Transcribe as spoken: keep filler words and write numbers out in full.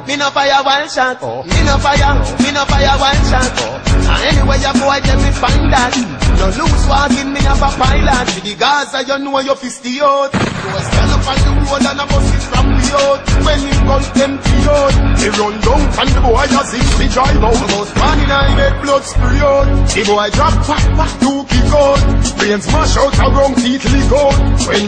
Me no fire one shot. Oh. Me no fire, me no fire one shot. And anyway you go, I tell me find that. No loose walking, me have a pilot. To the Gaza, you know you fist the out. You a stand up on the road and a bus it from the out. When it comes empty out, me run down and the boy just hit the drive out. About one in I make blood spray out. The boy drop back, back to kick out. Brains smash out, a wrong teeth leak out. When